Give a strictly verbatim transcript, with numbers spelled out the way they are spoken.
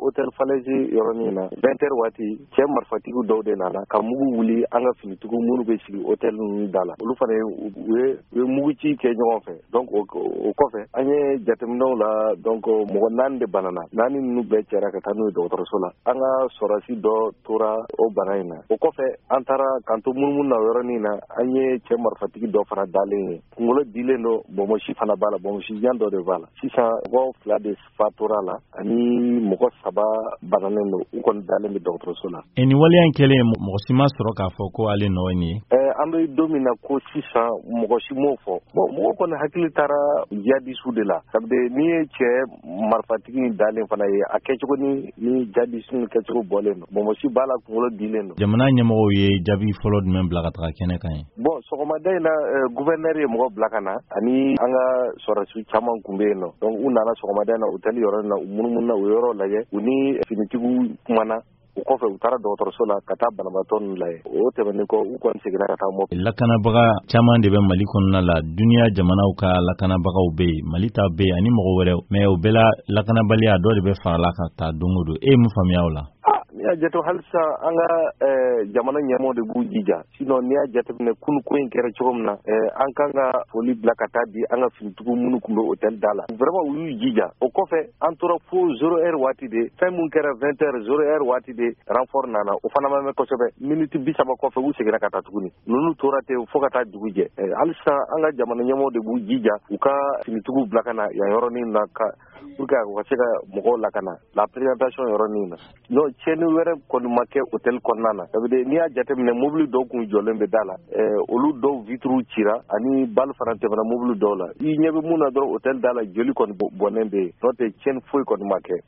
hôtel Falaise yɔrɔ min na vingt heures waati cɛ marifatigiw dɔw de nana ka mugu wuli an ka finitigiw minnu bɛ sigi hôtel ninnu da la olu fana u ye mugu ci kɛ ɲɔgɔn fɛ donc o kɔfɛ an ye jateminɛw la donc mɔgɔ naani de banana naani ninnu bɛɛ cɛra ka taa n'u ye dɔgɔtɔrɔso la an ka sɔrɔsi dɔ tora o bana in na o kɔfɛ an taara k'an to munumunu na yɔrɔnin na an ye cɛ marifatigi dɔ fana dalen ye kunkolo dilen don bɔnbɔsi fana b'a la bɔnbɔsi jan dɔ de b'a la sisan mɔgɔ fila de fatora la ani mɔgɔ saba bananen don u kɔni dalen bɛ dɔgɔtɔrɔso la. E ni waleya in kɛlen mɔgɔ si ma sɔrɔ k'a fɔ ko ale nɔ ye nin ye. ɛɛ an bɛ don min na ko sisan mɔgɔ si m'o fɔ bon mɔgɔ kɔni hakili taara jihadisu de la sabu n'i ye cɛ marifatigi dalen fana ye a kɛcogo ni ni jihadisu ni kɛcogo bɔlen don bɔnbɔsi b'a la kunkolo dilen don. jamana ɲɛmɔgɔw ye jaabi fɔlɔ jumɛn bila ka taga kɛnɛ kan ye. bon sɔgɔmada in na gouverneur ye mɔgɔ bila ka na ani an ka sɔrɔsi caman kun bɛ yen nɔ donc u nana sɔgɔmada in na hôtel yɔrɔ in na u munumunu na o yɔrɔ lajɛ u ni finitigiw kumana o kɔfɛ u taara dɔgɔtɔrɔso la ka taa banabaatɔ ninnu lajɛ o tɛmɛnen kɔ u kɔni seginna ka taa Mɔpti. lakanabaga caman de bɛ Mali kɔnɔna la duniya jamanaw ka lakanabagaw bɛ yen Mali ta bɛ yen ani mɔgɔ wɛrɛw mais o bɛɛ la lakanabaliya dɔ de bɛ farala ka taa don o don e ye mun faamuya o la. n'i y'a jate halisa an ka jamana ɲɛmɔgɔ de b'u jija sinon n'i y'a jateminɛ kunu ko in kɛra cogo min na an kan ka foli bila ka taa di an ka finitigiw minnu tun bɛ hôtel da la vraiment u y'u jija o kɔfɛ an tora fo zéro heure waati de fɛn min kɛra vingt heures zéro heure waati de renfort nana o fana ma mɛn kosɛbɛ minute bi saba kɔfɛ u seginna ka taa tuguni ninnu tora ten fo ka taa dugu jɛ halisa an ka jamana ɲɛmɔgɔ de b'u jija u ka finitigiw bila ka na yan yɔrɔnin na ka pour que u ka se ka mɔgɔw lakana la présentation yɔrɔnin na non tiɲɛni wɛrɛ kɔni ma kɛ hôtel kɔnɔna na ça veut dire n'i y'a jateminɛ mobili dɔw kun jɔlen bɛ da la olu dɔw vitres cira ani balle fana tɛmɛna mobili dɔw la i ɲɛ bɛ mun na dɔrɔn hôtel da la joli kɔni bɔnnen bɛ yen n'o tɛ tiɲɛni foyi kɔni ma kɛ.